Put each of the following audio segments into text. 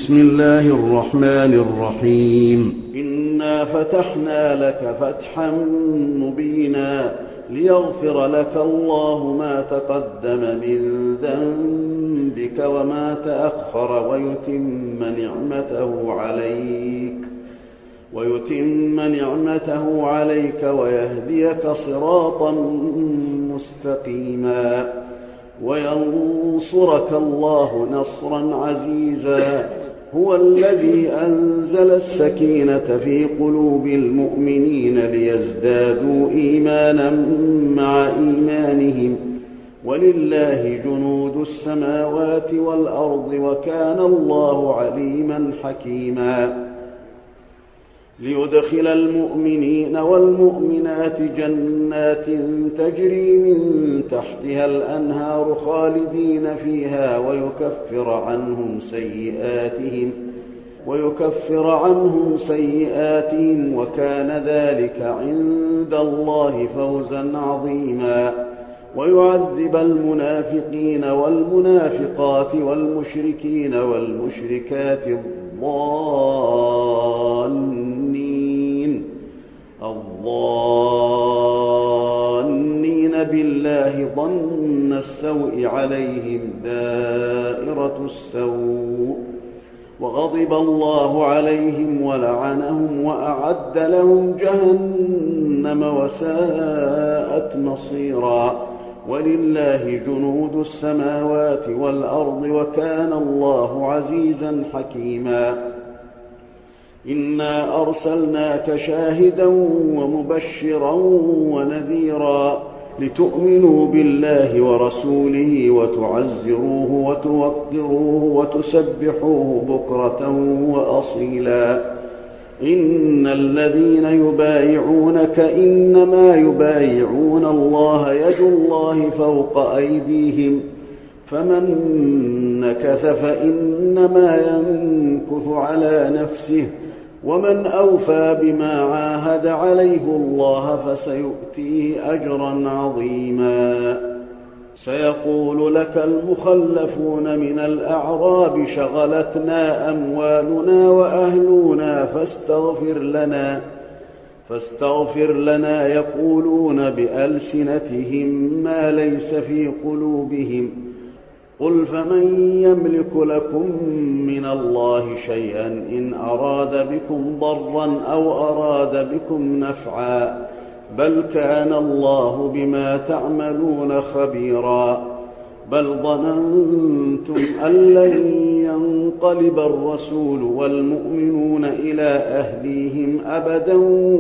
بسم الله الرحمن الرحيم إنا فتحنا لك فتحا مبينا ليغفر لك الله ما تقدم من ذنبك وما تأخر ويتم نعمته عليك ويهديك صراطا مستقيما وينصرك الله نصرا عزيزا. هو الذي أنزل السكينة في قلوب المؤمنين ليزدادوا إيمانا مع إيمانهم ولله جنود السماوات والأرض وكان الله عليما حكيما. ليدخل المؤمنين والمؤمنات جنات تجري من تحتها الأنهار خالدين فيها ويكفر عنهم سيئاتهم وكان ذلك عند الله فوزا عظيما. ويعذب المنافقين والمنافقات والمشركين والمشركات الظانين بالله ظن السوء عليهم دائرة السوء وغضب الله عليهم ولعنهم وأعد لهم جهنم وساءت مصيرا. ولله جنود السماوات والأرض وكان الله عزيزا حكيما. إنا أرسلناك شاهدا ومبشرا ونذيرا لتؤمنوا بالله ورسوله وتعزروه وتوقروه وتسبحوه بكرة وأصيلا. إن الذين يبايعونك إنما يبايعون الله يد الله فوق أيديهم فمن نكث فإنما ينكث على نفسه ومن أوفى بما عاهد عليه الله فسيؤتيه أجرا عظيما. سيقول لك المخلفون من الأعراب شغلتنا أموالنا وأهلنا فاستغفر لنا يقولون بألسنتهم ما ليس في قلوبهم قل فمن يملك لكم من الله شيئا إن أراد بكم ضرا أو أراد بكم نفعا بل كان الله بما تعملون خبيرا. بل ظننتم أن لن ينقلب الرسول والمؤمنون إلى أهليهم أبدا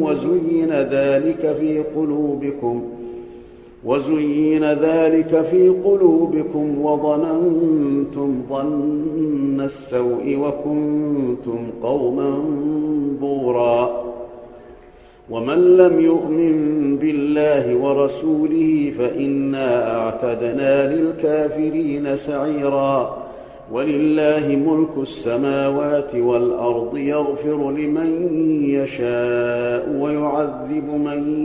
وزين ذلك في قلوبكم وظننتم ظن السوء وكنتم قوما بورا. ومن لم يؤمن بالله ورسوله فإنا أعتدنا للكافرين سعيرا. ولله ملك السماوات والأرض يغفر لمن يشاء ويعذب من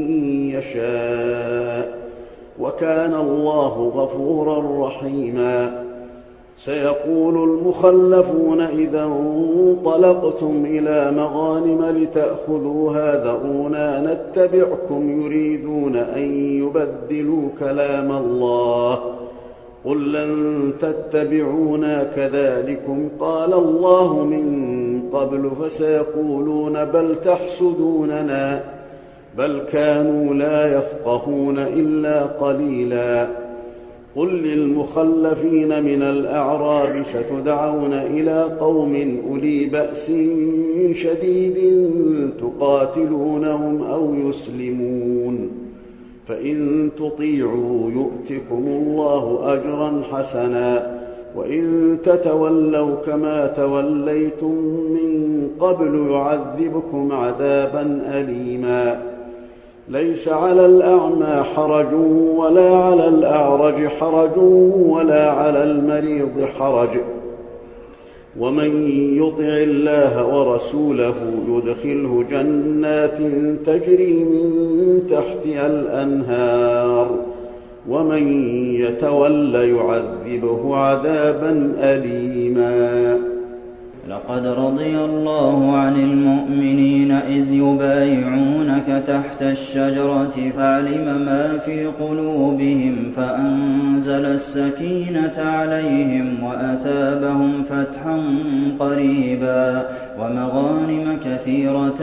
يشاء وكان الله غفورا رحيما. سيقول المخلفون إذا انطلقتم إلى مغانم لتأخذوها ذرونا نتبعكم يريدون أن يبدلوا كلام الله قل لن تتبعونا كذلكم قال الله من قبل فسيقولون بل تحسدوننا بل كانوا لا يفقهون إلا قليلا. قل للمخلفين من الأعراب ستدعون إلى قوم أولي بأس شديد تقاتلونهم أو يسلمون فإن تطيعوا يؤتكم الله أجرا حسنا وإن تتولوا كما توليتم من قبل يعذبكم عذابا أليما. ليس على الأعمى حرج ولا على الأعرج حرج ولا على المريض حرج ومن يطع الله ورسوله يدخله جنات تجري من تحتها الأنهار ومن يتول يعذبه عذابا أليما. لقد رضي الله عن المؤمنين إذ يبايعونك تحت الشجرة فعلم ما في قلوبهم فأنزل السكينة عليهم وأثابهم فتحا قريبا ومغانم كثيرة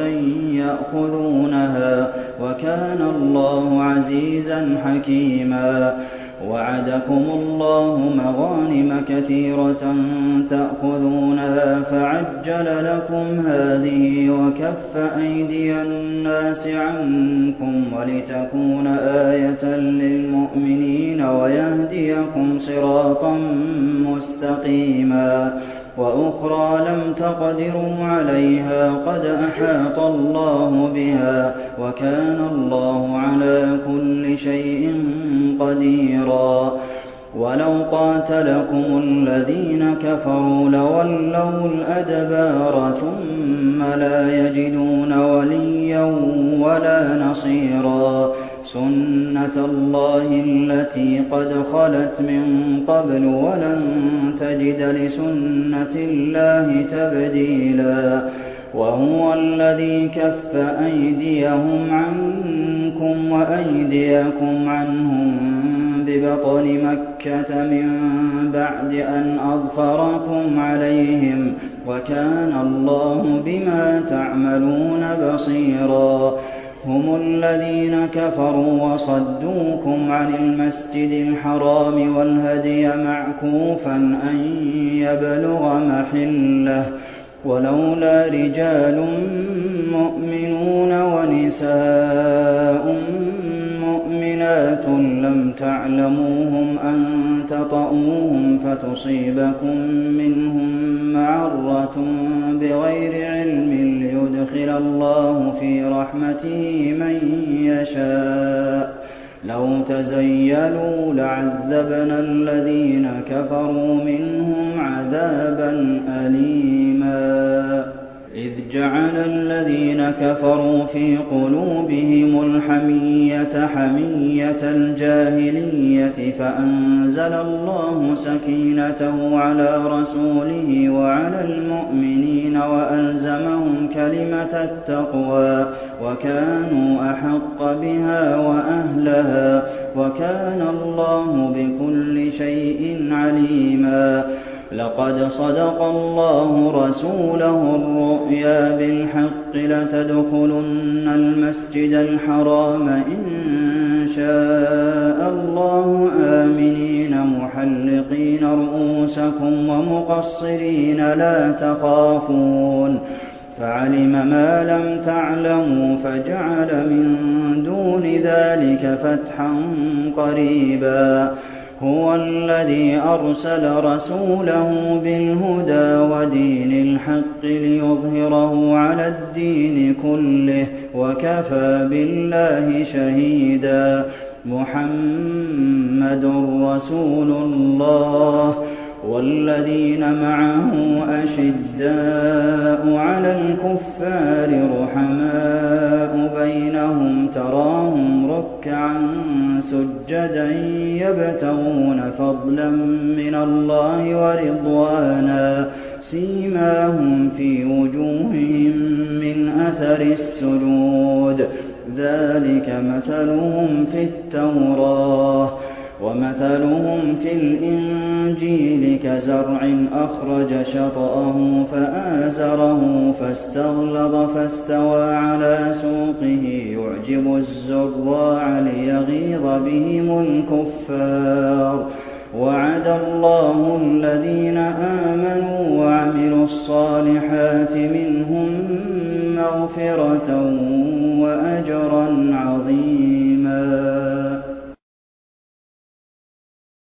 يأخذونها وكان الله عزيزا حكيما وعدكم الله مغانم كثيرة تأخذونها فعجل لكم هذه وكف أيدي الناس عنكم ولتكون آية للمؤمنين ويهديكم صراطا مستقيما وأخرى لم تقدروا عليها قد أحاط الله بها وكان الله على كل شيء قديرا ولو قاتلكم الذين كفروا لولوا الأدبار ثم لا يجدون وليا ولا نصيرا سنة الله التي قد خلت من قبل ولن تجد لسنة الله تبديلا وهو الذي كف أيديهم عنكم وأيديكم عنهم ببطن مكة من بعد أن أظفركم عليهم وكان الله بما تعملون بصيرا هم الذين كفروا وصدوكم عن المسجد الحرام والهدي معكوفا أن يبلغ محله ولولا رجال مؤمنون ونساء مؤمنات لم تعلموهم أن تطؤوهم فتصيبكم منهم معرة بغير علم ليدخل الله في رحمته من يشاء لو تزيلوا لعذبنا الذين كفروا منهم عذابا أليما إذ جعل الذين كفروا في قلوبهم الحمية حمية الجاهلية فأنزل الله سكينته على رسوله وعلى المؤمنين وألزمهم كلمة التقوى وكانوا أحق بها وأهلها وكان الله بكل شيء عليما لقد صدق الله رسوله الرؤيا بالحق لتدخلن المسجد الحرام إن شاء الله آمنين محلقين رؤوسكم ومقصرين لا تخافون فعلم ما لم تعلموا فجعل من دون ذلك فتحا قريبا هو الذي أرسل رسوله بالهدى ودين الحق ليظهره على الدين كله وكفى بالله شهيدا محمد رسول الله والذين معه أشداء على الكفار رحماء بينهم تراهم ركعا سجدا يبتغون فضلا من الله ورضوانا سيماهم في وجوههم من أثر السجود ذلك مثلهم في التوراة ومثلهم في الإنجيل كزرع أخرج شطأه فآزره فاستغلظ فاستوى على سوقه يعجب الزراع ليغيظ بهم الكفار وعد الله الذين آمنوا وعملوا الصالحات منهم مغفرة وأجرا عظيما